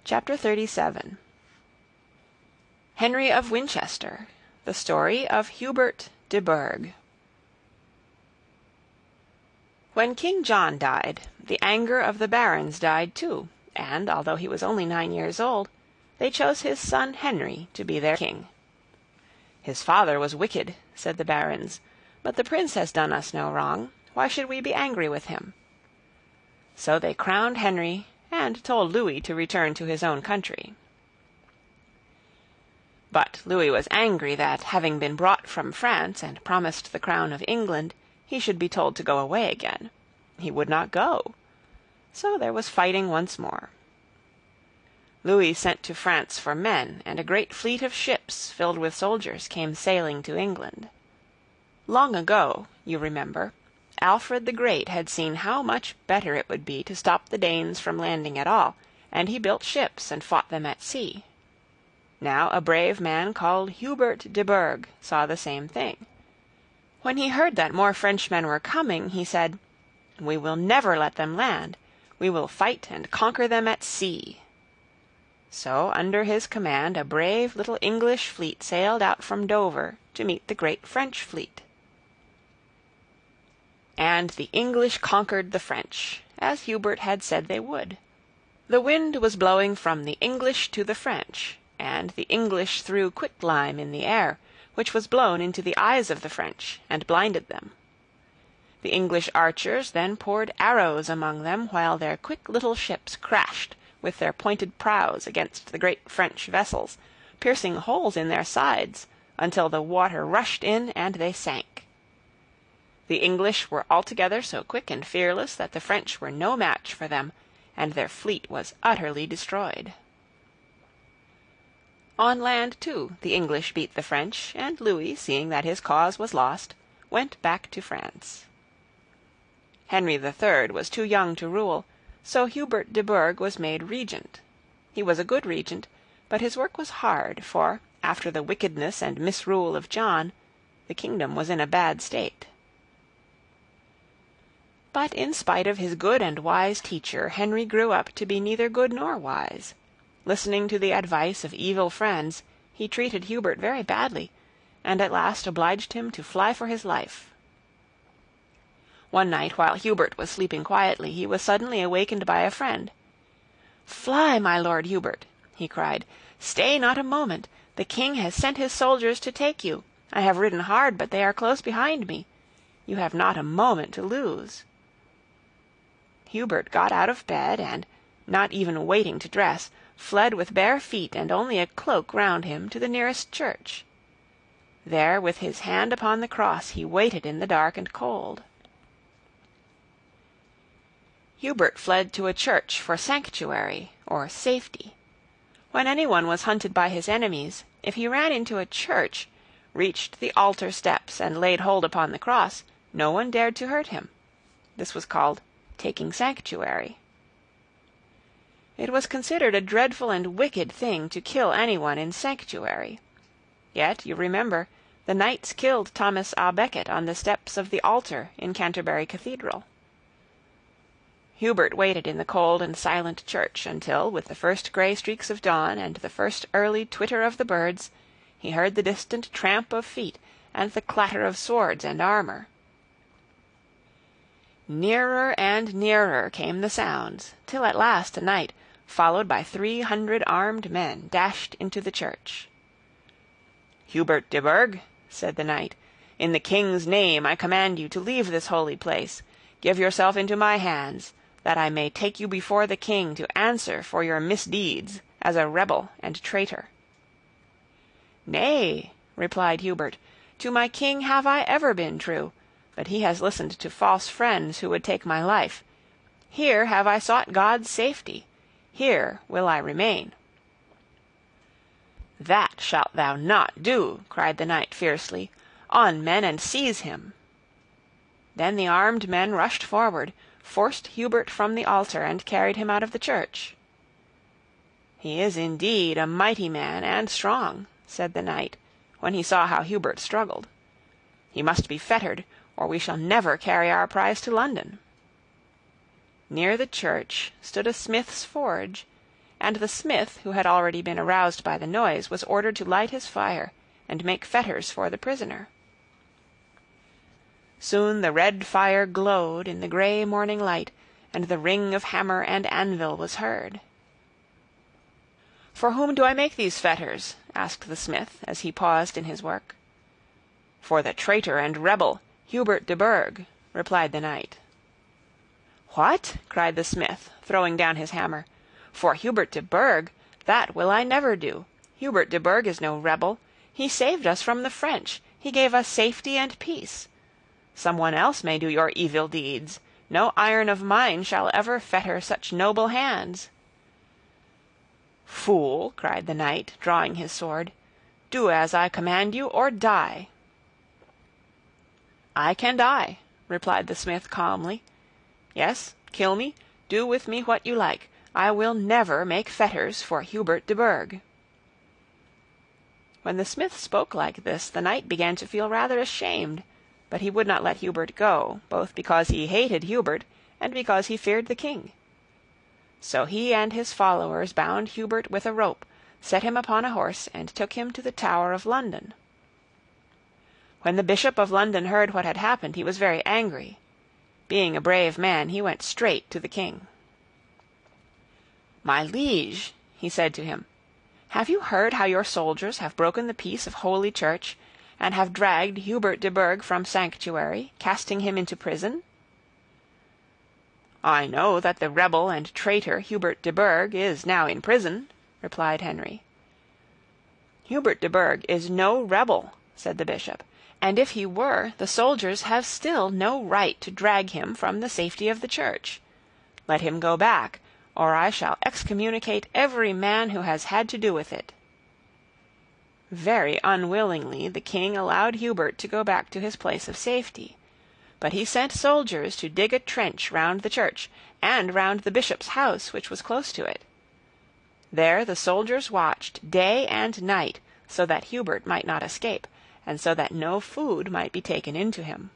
Chapter 37 Henry of Winchester. The Story of Hubert de Burgh. When King John died, the anger of the barons died too, and, although he was only 9 years old, they chose his son Henry to be their king. "His father was wicked," said the barons, "but the prince has done us no wrong. Why should we be angry with him?" So they crowned Henry, and told Louis to return to his own country. But Louis was angry that, having been brought from France and promised the crown of England, he should be told to go away again. He would not go. So there was fighting once more. Louis sent to France for men, and a great fleet of ships filled with soldiers came sailing to England. Long ago, you remember, Alfred the Great had seen how much better it would be to stop the Danes from landing at all, and he built ships and fought them at sea. Now a brave man called Hubert de Burgh saw the same thing. When he heard that more Frenchmen were coming, he said, "We will never let them land. We will fight and conquer them at sea." So under his command a brave little English fleet sailed out from Dover to meet the great French fleet. And the English conquered the French, as Hubert had said they would. The wind was blowing from the English to the French, and the English threw quicklime in the air, which was blown into the eyes of the French, and blinded them. The English archers then poured arrows among them, while their quick little ships crashed with their pointed prows against the great French vessels, piercing holes in their sides, until the water rushed in and they sank. The English were altogether so quick and fearless that the French were no match for them, and their fleet was utterly destroyed. On land, too, the English beat the French, and Louis, seeing that his cause was lost, went back to France. Henry III was too young to rule, so Hubert de Burgh was made regent. He was a good regent, but his work was hard, for, after the wickedness and misrule of John, the kingdom was in a bad state. But in spite of his good and wise teacher, Henry grew up to be neither good nor wise. Listening to the advice of evil friends, he treated Hubert very badly, and at last obliged him to fly for his life. One night, while Hubert was sleeping quietly, he was suddenly awakened by a friend. "Fly, my lord Hubert," he cried. "Stay not a moment. The king has sent his soldiers to take you. I have ridden hard, but they are close behind me. You have not a moment to lose." Hubert got out of bed, and, not even waiting to dress, fled with bare feet and only a cloak round him to the nearest church. There, with his hand upon the cross, he waited in the dark and cold. Hubert fled to a church for sanctuary, or safety. When anyone was hunted by his enemies, if he ran into a church, reached the altar steps, and laid hold upon the cross, no one dared to hurt him. This was called taking sanctuary. It was considered a dreadful and wicked thing to kill anyone in sanctuary. Yet, you remember, the knights killed Thomas à Becket on the steps of the altar in Canterbury Cathedral. Hubert waited in the cold and silent church until, with the first grey streaks of dawn and the first early twitter of the birds, he heard the distant tramp of feet and the clatter of swords and armor. Nearer and nearer came the sounds, till at last a knight, followed by 300 armed men, dashed into the church. "Hubert de Burgh," said the knight, "in the king's name I command you to leave this holy place. Give yourself into my hands, that I may take you before the king to answer for your misdeeds as a rebel and traitor." "Nay," replied Hubert, "to my king have I ever been true, but he has listened to false friends who would take my life. Here have I sought God's safety. Here will I remain." "That shalt thou not do," cried the knight fiercely. "On, men, and seize him." Then the armed men rushed forward, forced Hubert from the altar, and carried him out of the church. "He is indeed a mighty man and strong," said the knight, when he saw how Hubert struggled. "He must be fettered, or we shall never carry our prize to London." Near the church stood a smith's forge, and the smith, who had already been aroused by the noise, was ordered to light his fire and make fetters for the prisoner. Soon the red fire glowed in the grey morning light, and the ring of hammer and anvil was heard. "For whom do I make these fetters?" asked the smith, as he paused in his work. "For the traitor and rebel, Hubert de Burgh," replied the knight. "What?" cried the smith, throwing down his hammer. "For Hubert de Burgh? That will I never do. Hubert de Burgh is no rebel. He saved us from the French. He gave us safety and peace. Some one else may do your evil deeds. No iron of mine shall ever fetter such noble hands." "Fool," cried the knight, drawing his sword, "do as I command you, or die." "I can die," replied the smith calmly. "Yes, kill me, do with me what you like. I will never make fetters for Hubert de Burgh." When the smith spoke like this, the knight began to feel rather ashamed, but he would not let Hubert go, both because he hated Hubert and because he feared the king. So he and his followers bound Hubert with a rope, set him upon a horse, and took him to the Tower of London. When the Bishop of London heard what had happened, he was very angry. Being a brave man, he went straight to the king. "My liege," he said to him, "have you heard how your soldiers have broken the peace of Holy Church, and have dragged Hubert de Burgh from sanctuary, casting him into prison?" "I know that the rebel and traitor Hubert de Burgh is now in prison," replied Henry. "Hubert de Burgh is no rebel," said the bishop, "and if he were, the soldiers have still no right to drag him from the safety of the church. Let him go back, or I shall excommunicate every man who has had to do with it." Very unwillingly the king allowed Hubert to go back to his place of safety, but he sent soldiers to dig a trench round the church, and round the bishop's house, which was close to it. There the soldiers watched day and night, so that Hubert might not escape, and so that no food might be taken into him.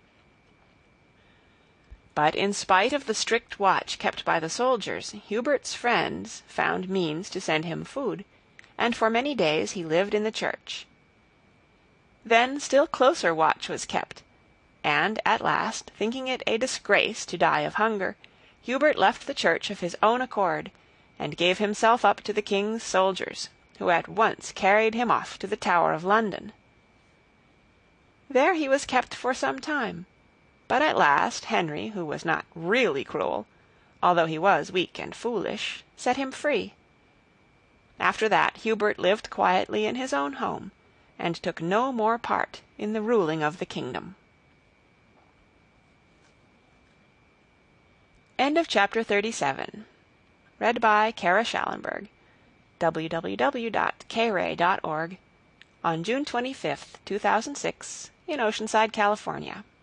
But in spite of the strict watch kept by the soldiers, Hubert's friends found means to send him food, and for many days he lived in the church. Then still closer watch was kept, and at last, thinking it a disgrace to die of hunger, Hubert left the church of his own accord, and gave himself up to the king's soldiers, who at once carried him off to the Tower of London. There he was kept for some time, but at last Henry, who was not really cruel, although he was weak and foolish, set him free. After that Hubert lived quietly in his own home, and took no more part in the ruling of the kingdom. End of chapter 37. Read by Kara Schallenberg. www.kray.org. On June 25th, 2006, in Oceanside, California.